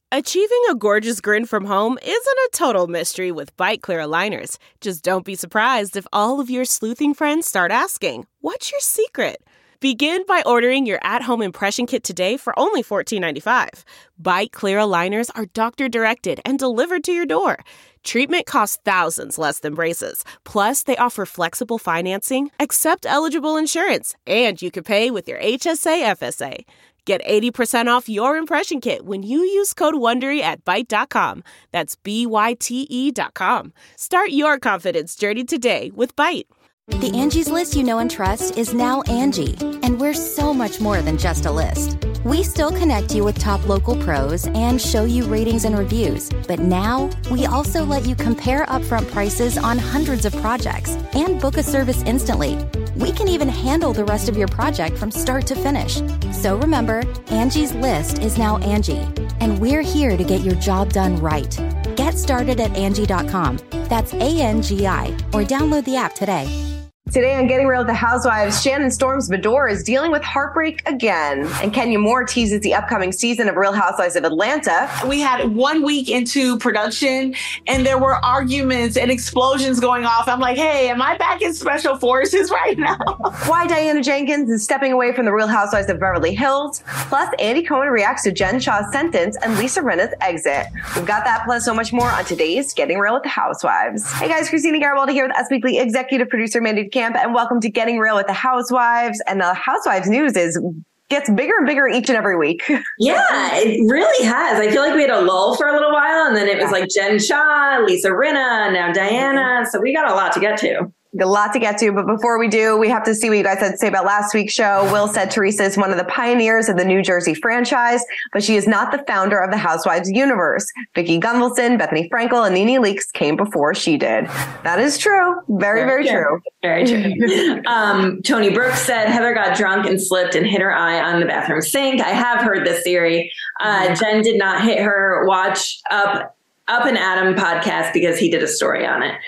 Achieving a gorgeous grin from home isn't a total mystery with Byte Clear aligners. Just don't be surprised if all of your sleuthing friends start asking, "What's your secret?" Begin by ordering your at-home impression kit today for only $14.95. Byte Clear aligners are doctor-directed and delivered to your door. Treatment costs thousands less than braces. Plus, they offer flexible financing, accept eligible insurance, and you can pay with your HSA FSA. Get 80% off your impression kit when you use code WONDERY at Byte.com. That's BYTE.com. Start your confidence journey today with Byte. The Angie's List you know and trust is now Angie, and we're so much more than just a list. We still connect you with top local pros and show you ratings and reviews, but now we also let you compare upfront prices on hundreds of projects and book a service instantly. We can even handle the rest of your project from start to finish. So remember, Angie's List is now Angie, and we're here to get your job done right. Get started at Angie.com. That's ANGI, or download the app today. Today on Getting Real with the Housewives, Shannon Storms Beador is dealing with heartbreak again. And Kenya Moore teases the upcoming season of Real Housewives of Atlanta. We had 1 week into production and there were arguments and explosions going off. I'm like, hey, am I back in Special Forces right now? Why Diana Jenkins is stepping away from the Real Housewives of Beverly Hills. Plus, Andy Cohen reacts to Jen Shah's sentence and Lisa Rinna's exit. We've got that plus so much more on today's Getting Real with the Housewives. Hey guys, Christina Garibaldi here with Us Weekly executive producer Mandy Camp, and welcome to Getting Real with the Housewives. And the Housewives news gets bigger and bigger each and every week. Yeah, it really has. I feel like we had a lull for a little while, and then it was like Jen Shah, Lisa Rinna, now Diana. So we got a lot to get to. A lot to get to, but before we do, we have to see what you guys had to say about last week's show. Will said Teresa is one of the pioneers of the New Jersey franchise, but she is not the founder of the Housewives universe. Vicki Gunvalson, Bethany Frankel, and Nene Leakes came before she did. That is true. Very true. Very true. Tony Brooks said Heather got drunk and slipped and hit her eye on the bathroom sink. I have heard this theory. Jen did not hit her. Watch Up and Adam podcast because he did a story on it.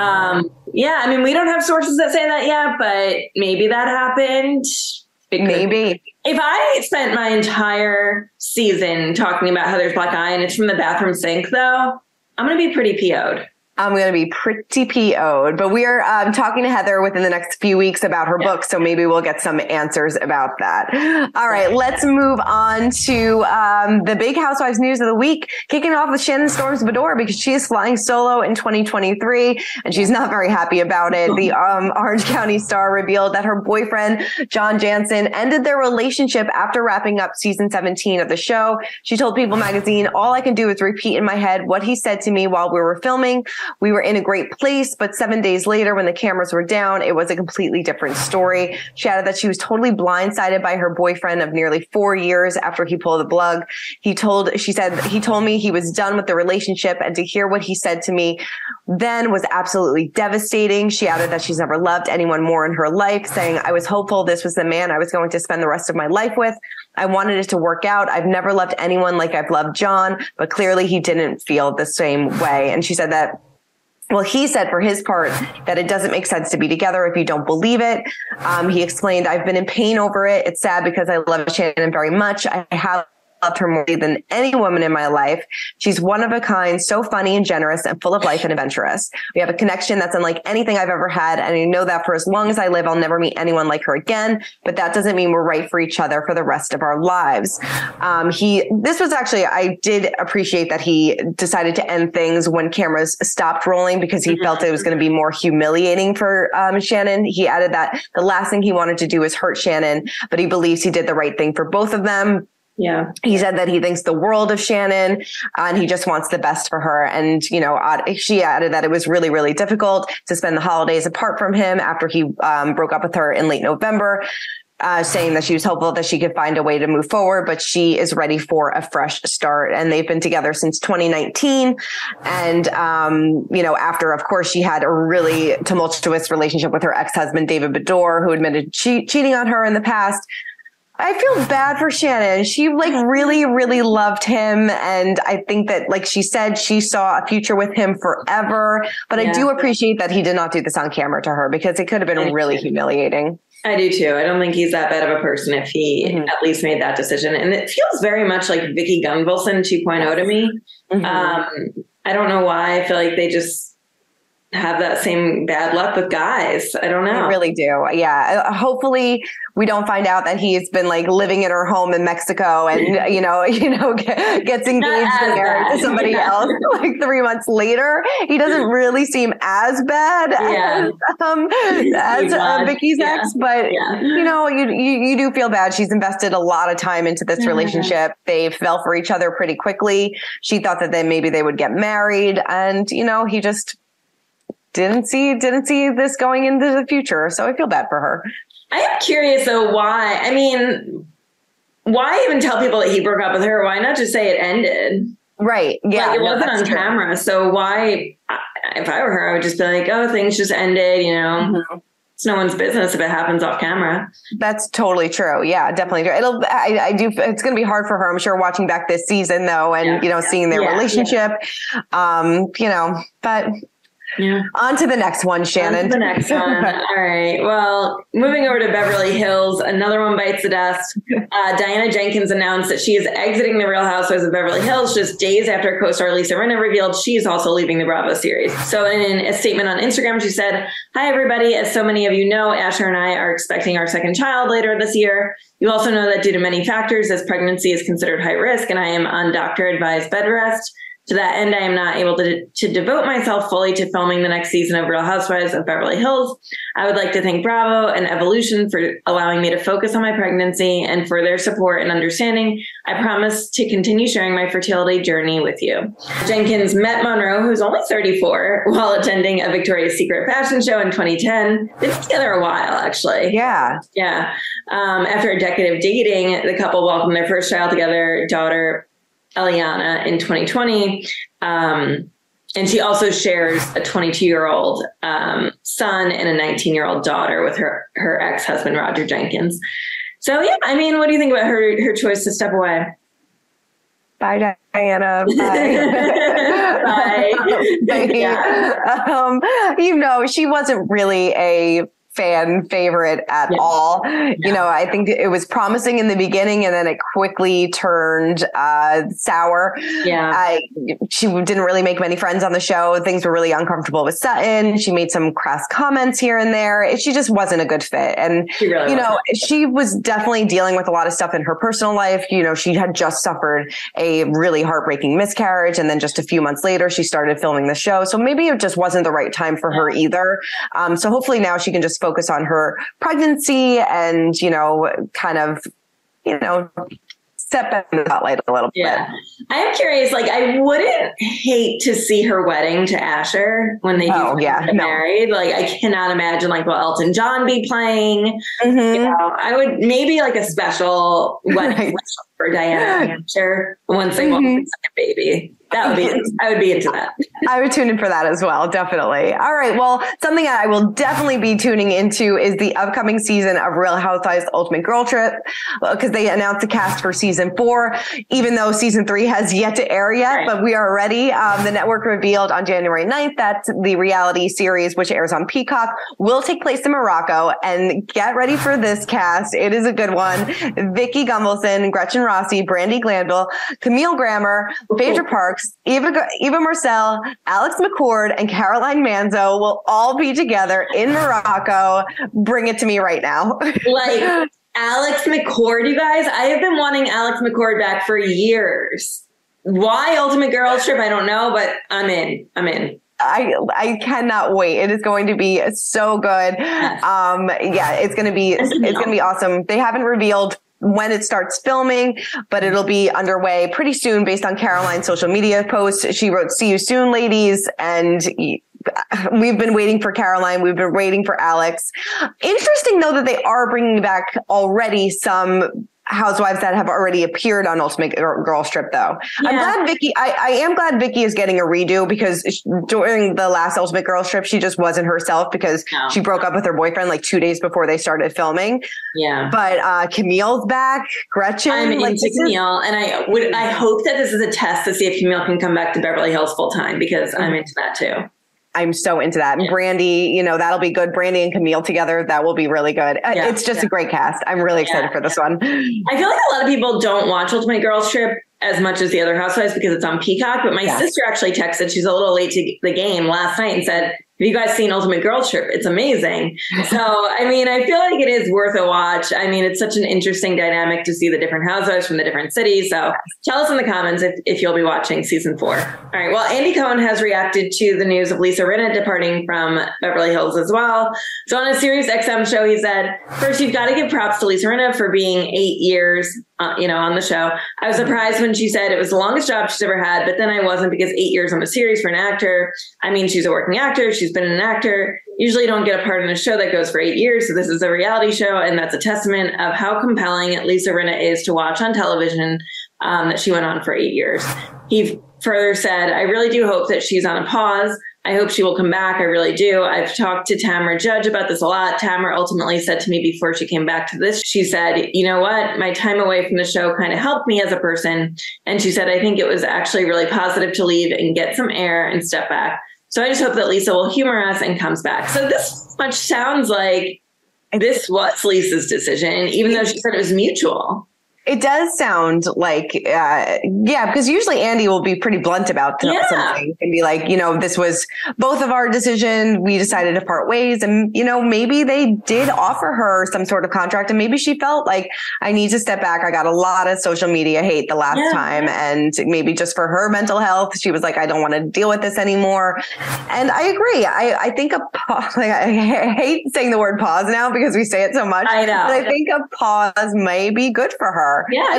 Yeah, I mean, we don't have sources that say that yet, but maybe that happened. Maybe. If I spent my entire season talking about Heather's black eye and it's from the bathroom sink, though, I'm going to be pretty PO'd. I'm going to be pretty PO'd, but we are talking to Heather within the next few weeks about her book, so maybe we'll get some answers about that. All right, let's move on to the big Housewives news of the week, kicking off with Shannon Storms Beador because she is flying solo in 2023, and she's not very happy about it. The Orange County Star revealed that her boyfriend, John Jansen, ended their relationship after wrapping up season 17 of the show. She told People magazine, "All I can do is repeat in my head what he said to me while we were filming. We were in a great place, but 7 days later when the cameras were down, it was a completely different story." She added that she was totally blindsided by her boyfriend of nearly 4 years after he pulled the plug. She said, he told me he was done with the relationship, and to hear what he said to me then was absolutely devastating. She added that she's never loved anyone more in her life, saying, "I was hopeful this was the man I was going to spend the rest of my life with. I wanted it to work out. I've never loved anyone like I've loved John, but clearly he didn't feel the same way." And she said that, well, he said for his part that it doesn't make sense to be together if you don't believe it. He explained, "I've been in pain over it. It's sad because I love Shannon very much. I have loved her more than any woman in my life. She's one of a kind, so funny and generous and full of life and adventurous. We have a connection that's unlike anything I've ever had. And I know that for as long as I live, I'll never meet anyone like her again. But that doesn't mean we're right for each other for the rest of our lives." This was actually, I did appreciate that he decided to end things when cameras stopped rolling because he felt it was going to be more humiliating for Shannon. He added that the last thing he wanted to do was hurt Shannon, but he believes he did the right thing for both of them. Yeah. He said that he thinks the world of Shannon and he just wants the best for her. And, she added that it was really, really difficult to spend the holidays apart from him after he broke up with her in late November, saying that she was hopeful that she could find a way to move forward, but she is ready for a fresh start. And they've been together since 2019. And, after, of course, she had a really tumultuous relationship with her ex-husband, David Beador, who admitted cheating on her in the past. I feel bad for Shannon. She really, really loved him. And I think that, like she said, she saw a future with him forever. But I do appreciate that he did not do this on camera to her because it could have been really humiliating. I do too. I don't think he's that bad of a person if he at least made that decision. And it feels very much like Vicki Gunvalson 2.0 to me. I don't know why. I feel like they just have that same bad luck with guys. I don't know. I really do. Yeah. Hopefully we don't find out that he's been like living in her home in Mexico and, gets engaged and married to somebody else like 3 months later. He doesn't really seem as bad as Vicki's ex, but you do feel bad. She's invested a lot of time into this relationship. They fell for each other pretty quickly. She thought that then maybe they would get married, and, he just didn't see this going into the future. So I feel bad for her. I am curious though, why? I mean, why even tell people that he broke up with her? Why not just say it ended? Right. Yeah. Like, it wasn't on camera. So why, if I were her, I would just be like, oh, things just ended, It's no one's business if it happens off camera. That's totally true. Yeah, definitely true. It's going to be hard for her, I'm sure, watching back this season though. And, seeing their relationship, but yeah. On to the next one, Shannon. On to the next one. All right. Well, moving over to Beverly Hills, another one bites the dust. Diana Jenkins announced that she is exiting The Real Housewives of Beverly Hills just days after co-star Lisa Rinna revealed she is also leaving the Bravo series. So in a statement on Instagram, she said, "Hi, everybody. As so many of you know, Asher and I are expecting our second child later this year. You also know that due to many factors, this pregnancy is considered high risk, and I am on doctor-advised bed rest. To that end, I am not able to devote myself fully to filming the next season of Real Housewives of Beverly Hills. I would like to thank Bravo and Evolution for allowing me to focus on my pregnancy and for their support and understanding. I promise to continue sharing my fertility journey with you." Jenkins met Monroe, who's only 34, while attending a Victoria's Secret fashion show in 2010. They've been together a while, actually. Yeah. Yeah. After a decade of dating, the couple welcomed their first child together, daughter Eliana, in 2020. And she also shares a 22-year-old son and a 19-year-old daughter with her ex-husband, Roger Jenkins. So, yeah, I mean, what do you think about her choice to step away? Bye, Diana. Bye. Bye. Yeah. She wasn't really a fan favorite at all. I think it was promising in the beginning and then it quickly turned sour. Yeah. She didn't really make many friends on the show. Things were really uncomfortable with Sutton. She made some crass comments here and there. She just wasn't a good fit. And, she was definitely dealing with a lot of stuff in her personal life. She had just suffered a really heartbreaking miscarriage. And then just a few months later, she started filming the show. So maybe it just wasn't the right time for her either. So hopefully now she can just focus on her pregnancy and, step back in the spotlight a little bit. I am curious, I wouldn't hate to see her wedding to Asher when they get married. I cannot imagine, will Elton John be playing? I would maybe a special wedding for Diana and Asher once they want a second baby. I would be into that. I would tune in for that as well. Definitely. All right. Well, something that I will definitely be tuning into is the upcoming season of Real Housewives Ultimate Girl Trip, because they announced the cast for season 4, even though season 3 has yet to air yet, but we are ready. The network revealed on January 9th that the reality series, which airs on Peacock, will take place in Morocco. And get ready for this cast. It is a good one. Vicki Gunvalson, Gretchen Rossi, Brandi Glanville, Camille Grammer, Phaedra Parks, Eva Marcel, Alex McCord, and Caroline Manzo will all be together in Morocco. Bring it to me right now. Alex McCord, you guys, I have been wanting Alex McCord back for years. Why Ultimate Girls Trip? I don't know, but I'm in. I cannot wait. It is going to be so good. It's going to be awesome. They haven't revealed when it starts filming, but it'll be underway pretty soon based on Caroline's social media posts. She wrote, "See you soon, ladies." And we've been waiting for Caroline. We've been waiting for Alex. Interesting, though, that they are bringing back already some housewives that have already appeared on Ultimate Girls Trip, though. Yeah. I'm glad Vicki, I am glad Vicki is getting a redo, because during the last Ultimate Girls Trip, she just wasn't herself because she broke up with her boyfriend 2 days before they started filming. Yeah. But Camille's back. Gretchen. I'm into Camille. And I hope that this is a test to see if Camille can come back to Beverly Hills full time, because I'm into that too. I'm so into that. And Brandy, you know, that'll be good. Brandy and Camille together, that will be really good. It's just a great cast. I'm really excited for this one. I feel like a lot of people don't watch Ultimate Girls Trip as much as the other Housewives because it's on Peacock. But my sister actually texted, she's a little late to the game last night, and said, have you guys seen Ultimate Girls Trip? It's amazing. So, I mean, I feel like it is worth a watch. I mean, it's such an interesting dynamic to see the different housewives from the different cities. So tell us in the comments if you'll be watching season 4. All right. Well, Andy Cohen has reacted to the news of Lisa Rinna departing from Beverly Hills as well. So on a Sirius XM show, he said, first, you've got to give props to Lisa Rinna for being 8 years on the show. I was surprised when she said it was the longest job she's ever had, but then I wasn't, because 8 years on a series for an actor. I mean, she's a working actor. She's been an actor. Usually don't get a part in a show that goes for 8 years. So this is a reality show. And that's a testament of how compelling Lisa Rinna is to watch on television, that she went on for 8 years. He further said, I really do hope that she's on a pause. I hope she will come back. I really do. I've talked to Tamra Judge about this a lot. Tamra ultimately said to me before she came back to this, she said, you know what? My time away from the show kind of helped me as a person. And she said, I think it was actually really positive to leave and get some air and step back. So I just hope that Lisa will humor us and comes back. So this much sounds like this was Lisa's decision, even though she said it was mutual. It does sound like, because usually Andy will be pretty blunt about something and be like, you know, this was both of our decision. We decided to part ways. And, you know, maybe they did offer her some sort of contract, and maybe she felt like, I need to step back. I got a lot of social media hate the last time. And maybe just for her mental health, she was like, I don't want to deal with this anymore. And I agree. I think a pause, I hate saying the word pause now because we say it so much. I know. But I think a pause may be good for her. Yeah,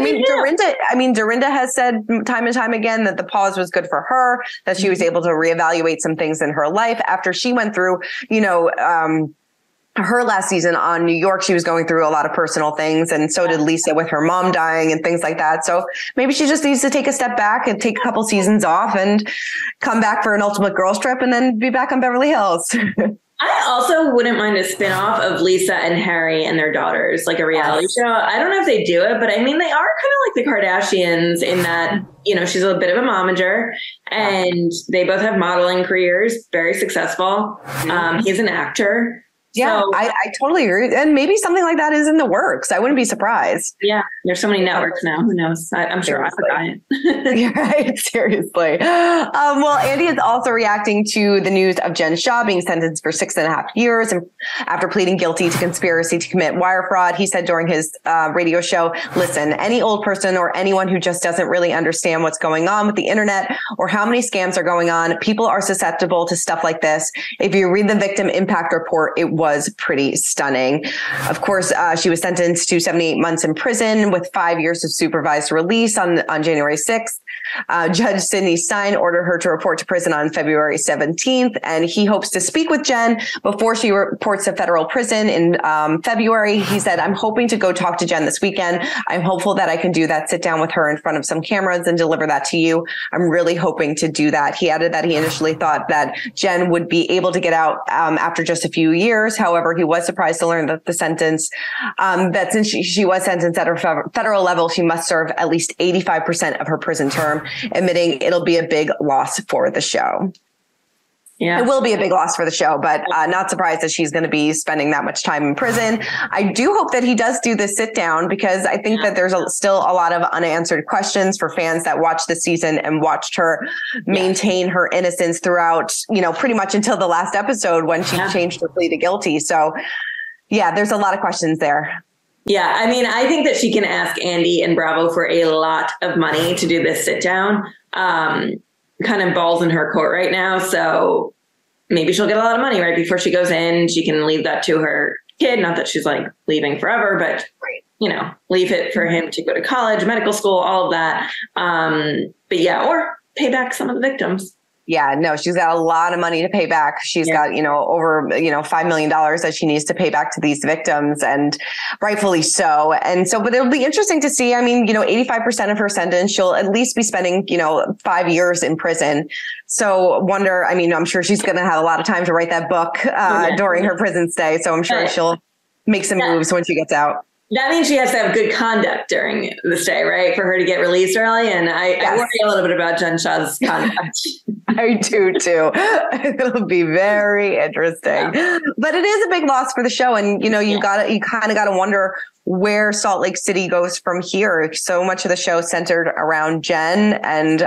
Dorinda has said time and time again that the pause was good for her, that she was able to reevaluate some things in her life after she went through, her last season on New York. She was going through a lot of personal things, and so did Lisa with her mom dying and things like that. So maybe she just needs to take a step back and take a couple seasons off and come back for an Ultimate Girls Trip and then be back on Beverly Hills. I also wouldn't mind a spinoff of Lisa and Harry and their daughters, like a reality show. I don't know if they do it, but I mean, they are kind of like the Kardashians in that, you know, she's a bit of a momager and they both have modeling careers, very successful. He's an actor. Yeah, so, I totally agree. And maybe something like that is in the works. I wouldn't be surprised. Yeah. There's so many networks now. Who knows? I'm sure I forgot it. You're right. Seriously. Well, Andy is also reacting to the news of Jen Shah being sentenced for 6.5 years and after pleading guilty to conspiracy to commit wire fraud. He said during his radio show, listen, any old person or anyone who just doesn't really understand what's going on with the internet or how many scams are going on, people are susceptible to stuff like this. If you read the victim impact report, it was pretty stunning. Of course, she was sentenced to 78 months in prison with 5 years of supervised release on January 6th. Judge Sidney Stein ordered her to report to prison on February 17th, and he hopes to speak with Jen before she reports to federal prison in February. He said, I'm hoping to go talk to Jen this weekend. I'm hopeful that I can do that, sit down with her in front of some cameras and deliver that to you. I'm really hoping to do that. He added that he initially thought that Jen would be able to get out after just a few years. However, he was surprised to learn that the sentence, that since she was sentenced at her federal level, she must serve at least 85% of her prison term, admitting it'll be a big loss for the show. Yeah, it will be a big loss for the show, but not surprised that she's going to be spending that much time in prison. I do hope that he does do this sit down, because I think that there's still a lot of unanswered questions for fans that watched the season and watched her maintain her innocence throughout, pretty much until the last episode when she changed her plea to guilty. So yeah, there's a lot of questions there. Yeah, I mean, I think that she can ask Andy and Bravo for a lot of money to do this sit down. Kind of balls in her court right now. So maybe she'll get a lot of money right before she goes in. She can leave that to her kid. Not that she's like leaving forever, but, leave it for him to go to college, medical school, all of that. But yeah, or pay back some of the victims. Yeah, no, she's got a lot of money to pay back. She's got, over, $5 million that she needs to pay back to these victims, and rightfully so. And so, but it'll be interesting to see. I mean, 85% of her sentence, she'll at least be spending, 5 years in prison. So I'm sure she's going to have a lot of time to write that book during her prison stay. So I'm sure she'll make some moves when she gets out. That means she has to have good conduct during the stay, right? For her to get released early. And I worry a little bit about Jen Shah's conduct. I do too. It'll be very interesting. Yeah. But it is a big loss for the show. And, you kind of got to wonder where Salt Lake City goes from here. So much of the show centered around Jen, and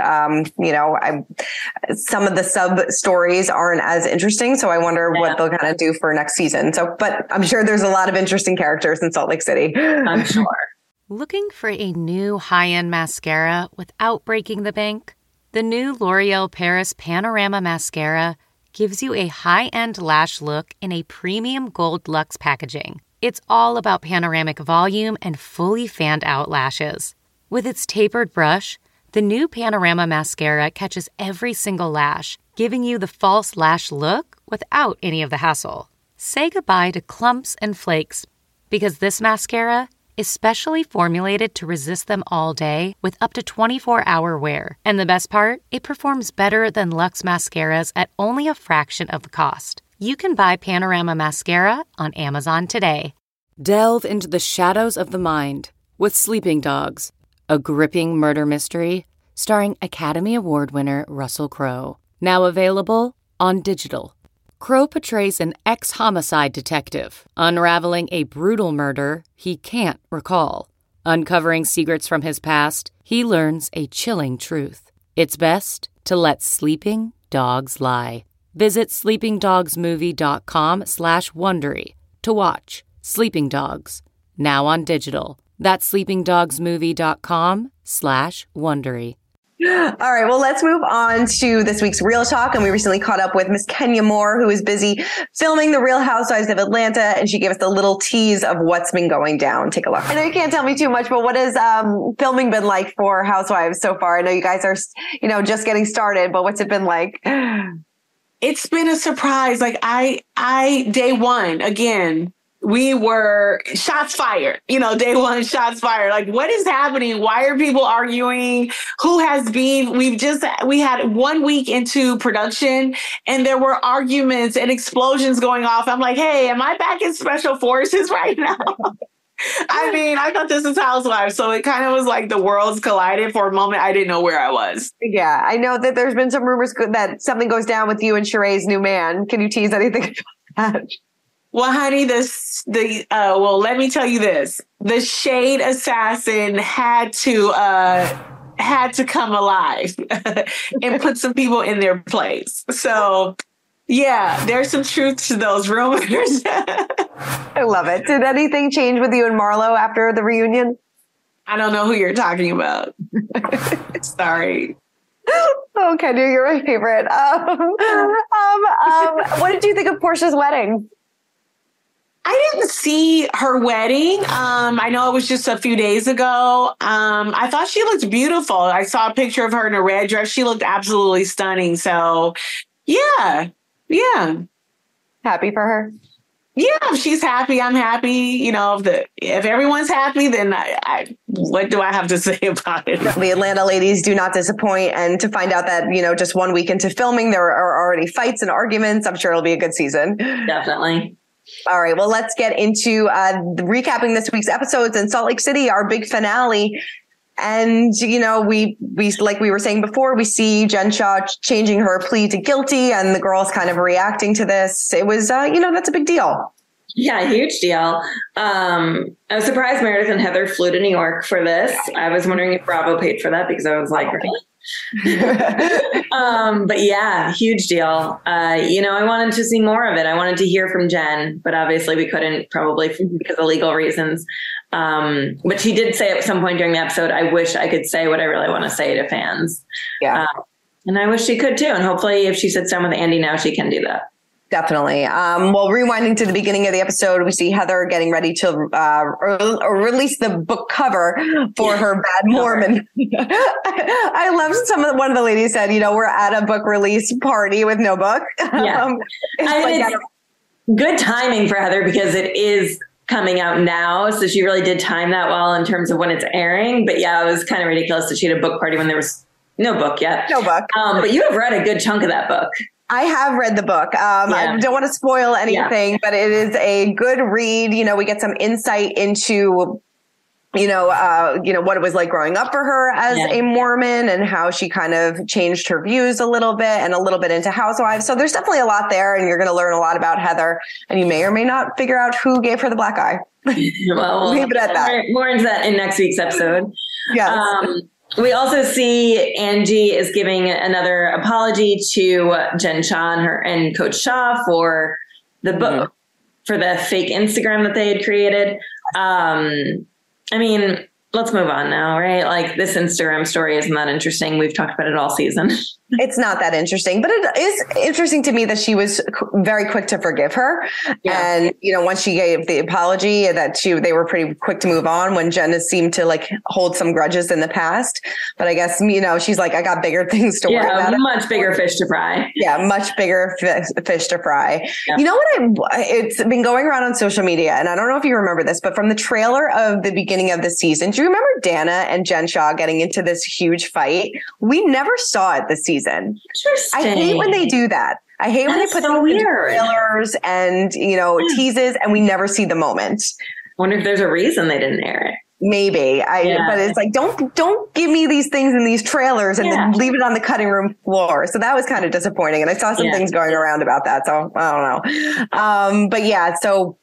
some of the sub stories aren't as interesting. So I wonder what they'll kind of do for next season. So, but I'm sure there's a lot of interesting characters in Salt Lake City. I'm sure. Looking for a new high-end mascara without breaking the bank? The new L'Oreal Paris Panorama Mascara gives you a high-end lash look in a premium gold luxe packaging. It's all about panoramic volume and fully fanned out lashes. With its tapered brush, the new Panorama Mascara catches every single lash, giving you the false lash look without any of the hassle. Say goodbye to clumps and flakes, because this mascara is specially formulated to resist them all day with up to 24-hour wear. And the best part? It performs better than Luxe mascaras at only a fraction of the cost. You can buy Panorama Mascara on Amazon today. Delve into the shadows of the mind with Sleeping Dogs, a gripping murder mystery starring Academy Award winner Russell Crowe. Now available on digital. Crowe portrays an ex-homicide detective unraveling a brutal murder he can't recall. Uncovering secrets from his past, he learns a chilling truth. It's best to let sleeping dogs lie. Visit sleepingdogsmovie.com/Wondery to watch Sleeping Dogs, now on digital. That's sleepingdogsmovie.com/Wondery. All right, well, let's move on to this week's Real Talk. And we recently caught up with Miss Kenya Moore, who is busy filming The Real Housewives of Atlanta. And she gave us a little tease of what's been going down. Take a look. I know you can't tell me too much, but what has filming been like for Housewives so far? I know you guys are, just getting started, but what's it been like? It's been a surprise. Like I day one, again, we were shots fired, day one, shots fired. Like, what is happening? Why are people arguing? Who has beef? We had 1 week into production and there were arguments and explosions going off. I'm like, hey, am I back in special forces right now? I thought this was Housewives. So it kind of was like the worlds collided for a moment. I didn't know where I was. Yeah, I know that there's been some rumors that something goes down with you and Sheree's new man. Can you tease anything about that? Well, honey, let me tell you this. The Shade Assassin had to come alive and put some people in their place. So, yeah, there's some truth to those rumors. I love it. Did anything change with you and Marlo after the reunion? I don't know who you're talking about. Sorry. Oh, Kenya, you're my favorite. What did you think of Portia's wedding? I didn't see her wedding. I know it was just a few days ago. I thought she looked beautiful. I saw a picture of her in a red dress. She looked absolutely stunning. So, yeah. Happy for her? Yeah, if she's happy, I'm happy. If everyone's happy, then I what do I have to say about it? The Atlanta ladies do not disappoint. And to find out that, just 1 week into filming, there are already fights and arguments, I'm sure it'll be a good season. Definitely. All right, well, let's get into recapping this week's episodes in Salt Lake City, our big finale. And, we like we were saying before, we see Jen Shah changing her plea to guilty and the girls kind of reacting to this. It was, that's a big deal. Yeah, huge deal. I was surprised Meredith and Heather flew to New York for this. I was wondering if Bravo paid for that because I was like, really? But yeah, huge deal. I wanted to see more of it. I wanted to hear from Jen, but obviously we couldn't, probably because of legal reasons. But she did say at some point during the episode, I wish I could say what I really want to say to fans. Yeah. And I wish she could too. And hopefully if she sits down with Andy now, she can do that. Definitely. Well, rewinding to the beginning of the episode, we see Heather getting ready to release the book cover for her Bad Mormon. I love one of the ladies said, we're at a book release party with no book. Yeah. It's good timing for Heather because it is coming out now. So she really did time that well in terms of when it's airing. But yeah, it was kind of ridiculous that she had a book party when there was no book yet. No book. But you have read a good chunk of that book. I have read the book. I don't want to spoil anything, but it is a good read. You know, we get some insight into what it was like growing up for her as a Mormon and how she kind of changed her views a little bit and a little bit into Housewives. So there's definitely a lot there, and you're going to learn a lot about Heather, and you may or may not figure out who gave her the black eye. Well, leave it at that. More into that in next week's episode. Yes. We also see Angie is giving another apology to Jen Shah and Coach Shah for the book, for the fake Instagram that they had created. I mean, let's move on now, right? Like, this Instagram story isn't that interesting. We've talked about it all season. It's not that interesting, but it is interesting to me that she was very quick to forgive her. Yeah. And, once she gave the apology, they were pretty quick to move on, when Jen has seemed to like hold some grudges in the past. But I guess, she's like, I got bigger things to worry about. Much bigger fish to fry. Yeah, much bigger fish to fry. Yeah. You know what? It's been going around on social media, and I don't know if you remember this, but from the trailer of the beginning of the season, do you remember Dana and Jen Shah getting into this huge fight? We never saw it this season. I hate when they do that. I hate when they put so these trailers and, teases, and we never see the moment. Wonder if there's a reason they didn't air it. Maybe. But it's like, don't give me these things in these trailers and then leave it on the cutting room floor. So that was kind of disappointing. And I saw some things going around about that. So I don't know. But yeah, so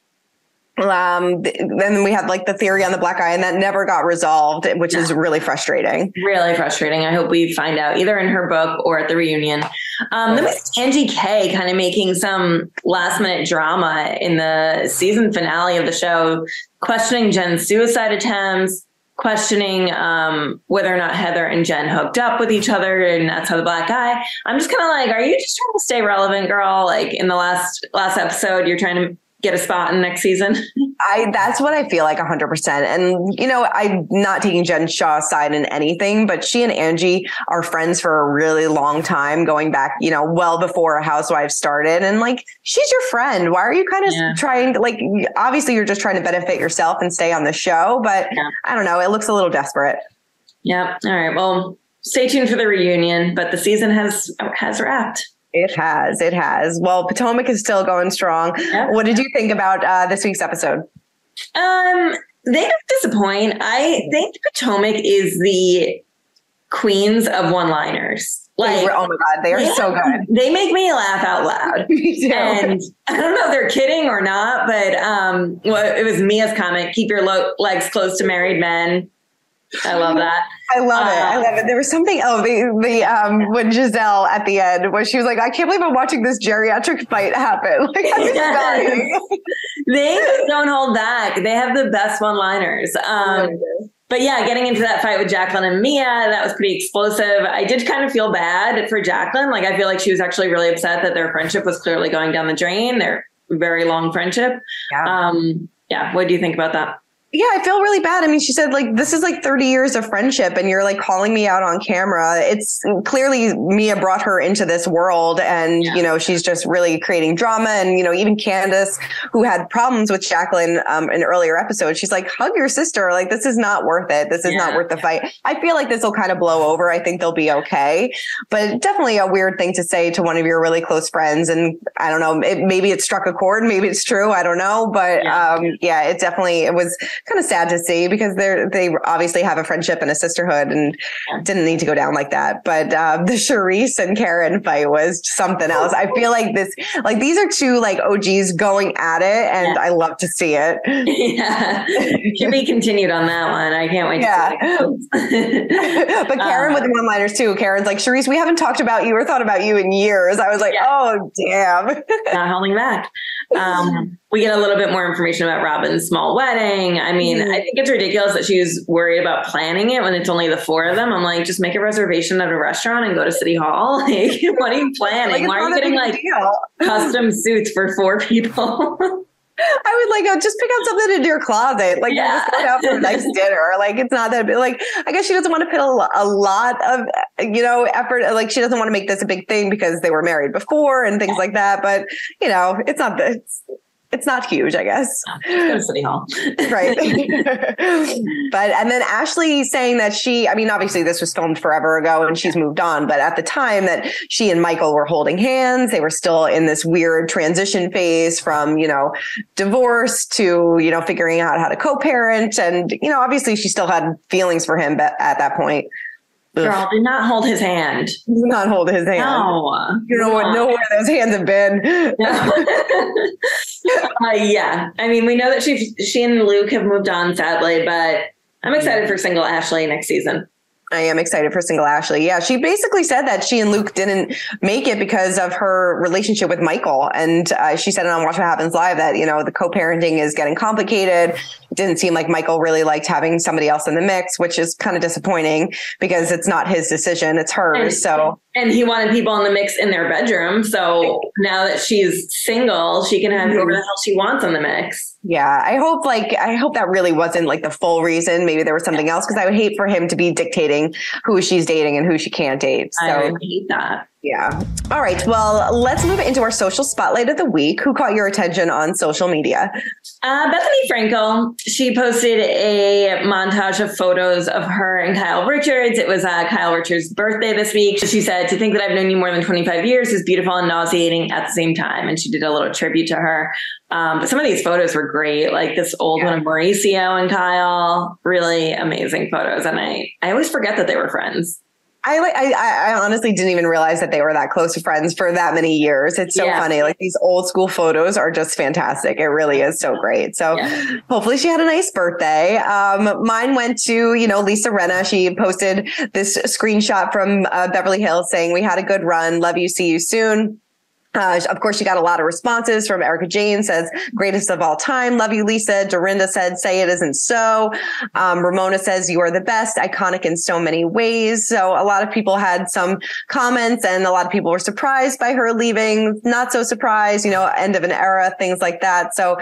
then we had like the theory on the black eye, and that never got resolved, which is really frustrating. Really frustrating. I hope we find out either in her book or at the reunion. Then we see Angie K kind of making some last minute drama in the season finale of the show, questioning Jen's suicide attempts, questioning whether or not Heather and Jen hooked up with each other, and that's how the black eye. I'm just kind of like, are you just trying to stay relevant, girl? Like, in the last episode, you're trying to get a spot in next season? That's what I feel like 100%. And, I'm not taking Jen Shah's side in anything, but she and Angie are friends for a really long time, going back, well before Housewives started. And like, she's your friend. Why are you kind of trying to, like, obviously you're just trying to benefit yourself and stay on the show, but I don't know. It looks a little desperate. Yeah. All right. Well, stay tuned for the reunion, but the season has wrapped. It has. Well, Potomac is still going strong. Yep. What did you think about this week's episode? They don't disappoint. I think Potomac is the queens of one-liners. Like, oh my God, they are so good. They make me laugh out loud. Me too. And I don't know if they're kidding or not, but it was Mia's comment, keep your legs close to married men. I love that. I love it. There was something, when Giselle at the end, where she was like, I can't believe I'm watching this geriatric fight happen. Like, I'm just dying. They don't hold back. They have the best one-liners. But yeah, getting into that fight with Jacqueline and Mia, that was pretty explosive. I did kind of feel bad for Jacqueline. Like, I feel like she was actually really upset that their friendship was clearly going down the drain. Their very long friendship. Yeah. What do you think about that? Yeah, I feel really bad. I mean, she said, like, this is like 30 years of friendship and you're like calling me out on camera. It's clearly Mia brought her into this world and, she's just really creating drama. And, even Candace, who had problems with Jacqueline in earlier episodes, she's like, hug your sister. Like, this is not worth it. This is not worth the fight. I feel like this will kind of blow over. I think they'll be okay. But definitely a weird thing to say to one of your really close friends. And I don't know, maybe it struck a chord. Maybe it's true. I don't know. But it was kind of sad to see because they obviously have a friendship and a sisterhood and didn't need to go down like that. But the Charisse and Karen fight was something else. I feel like these are two like OGs going at it, and I love to see it. Yeah, should be continued on that one. I can't wait to see it. But Karen with the one-liners too. Karen's like, Charisse, we haven't talked about you or thought about you in years. I was like, oh damn, not holding back. We get a little bit more information about Robin's small wedding. I mean, I think it's ridiculous that she's worried about planning it when it's only the four of them. I'm like, just make a reservation at a restaurant and go to City Hall. Like, what are you planning? Why are you getting like custom suits for four people? I would like, just pick out something into your closet. Like, just go out for a nice dinner. Like, it's not that big. Like, I guess she doesn't want to put a lot of, effort. Like, she doesn't want to make this a big thing because they were married before and things like that. But, it's not this. It's not huge, I guess. Go to City Hall. Right. And then Ashley saying that obviously this was filmed forever ago and she's moved on, but at the time that she and Michael were holding hands, they were still in this weird transition phase from, divorce to, figuring out how to co-parent. And, obviously she still had feelings for him at that point. Girl, do not hold his hand. Do not hold his hand. No. You know where those hands have been. Yeah. I mean, we know that she and Luke have moved on, sadly, but I'm excited for single Ashley next season. I am excited for single Ashley. Yeah, she basically said that she and Luke didn't make it because of her relationship with Michael. And she said it on Watch What Happens Live that, the co-parenting is getting complicated. It didn't seem like Michael really liked having somebody else in the mix, which is kind of disappointing because it's not his decision. It's hers. And he wanted people in the mix in their bedroom. So now that she's single, she can have whoever the hell she wants in the mix. Yeah, I hope that really wasn't like the full reason. Maybe there was something else, because I would hate for him to be dictating who she's dating and who she can't date. So I would hate that. Yeah. All right. Well, let's move into our social spotlight of the week. Who caught your attention on social media? Bethany Frankel. She posted a montage of photos of her and Kyle Richards. It was Kyle Richards' birthday this week. She said, "To think that I've known you more than 25 years is beautiful and nauseating at the same time." And she did a little tribute to her. But some of these photos were great. Like this old one of Mauricio and Kyle. Really amazing photos. And I always forget that they were friends. I honestly didn't even realize that they were that close to friends for that many years. It's so funny. Like these old school photos are just fantastic. It really is so great. So hopefully she had a nice birthday. Mine went to, Lisa Rinna. She posted this screenshot from Beverly Hills saying, "We had a good run. Love you. See you soon." Of course, she got a lot of responses from Erica Jane says, "Greatest of all time. Love you, Lisa." Dorinda said, "Say it isn't so." Ramona says, "You are the best. Iconic in so many ways." So a lot of people had some comments and a lot of people were surprised by her leaving. Not so surprised, end of an era, things like that. So,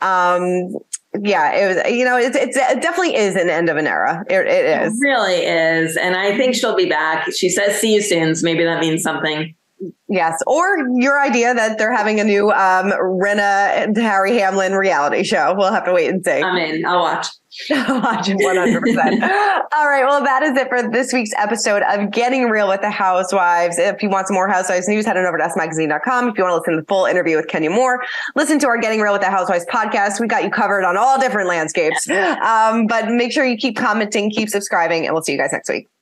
yeah, it was, it definitely is an end of an era. It is. It really is. And I think she'll be back. She says, "See you soon." So maybe that means something. Yes. Or your idea that they're having a new Rinna and Harry Hamlin reality show. We'll have to wait and see. I'm in. I'll watch. I'll watch it 100%. All right. Well, that is it for this week's episode of Getting Real with the Housewives. If you want some more Housewives news, head on over to smagazine.com. If you want to listen to the full interview with Kenya Moore, listen to our Getting Real with the Housewives podcast. We got you covered on all different landscapes. But make sure you keep commenting, keep subscribing, and we'll see you guys next week.